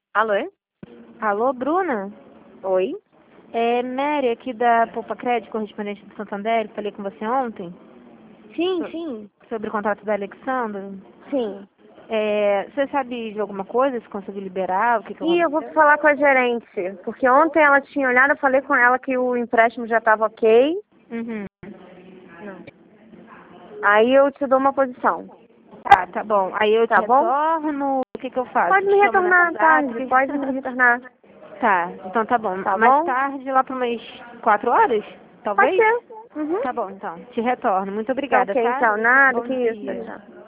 Alô? Alô, Bruna? Oi? É Mary aqui da Poupa Crédito, correspondente do Santander. Falei com você ontem Sim. sobre o contrato da Alexandra. Sim. Você sabe de alguma coisa? Se conseguiu liberar? O que E eu vou aconteceu? falar com a gerente, porque ontem ela tinha olhado, eu falei com ela que o empréstimo já estava ok. Uhum. Não. Aí eu te dou uma posição, Tá bom. Aí eu te tá bom? retorno. O que eu faço? Pode Te me chamo no retornar à tarde, WhatsApp? pode me retornar, Tá, então tá bom. tá Mais bom? tarde, lá para umas 4 horas? Pode Talvez? ser. Uhum. Tá bom, então. Te retorno. Muito Tá obrigada, ok, tá? então, nada, Bom que isso, dia. tchau.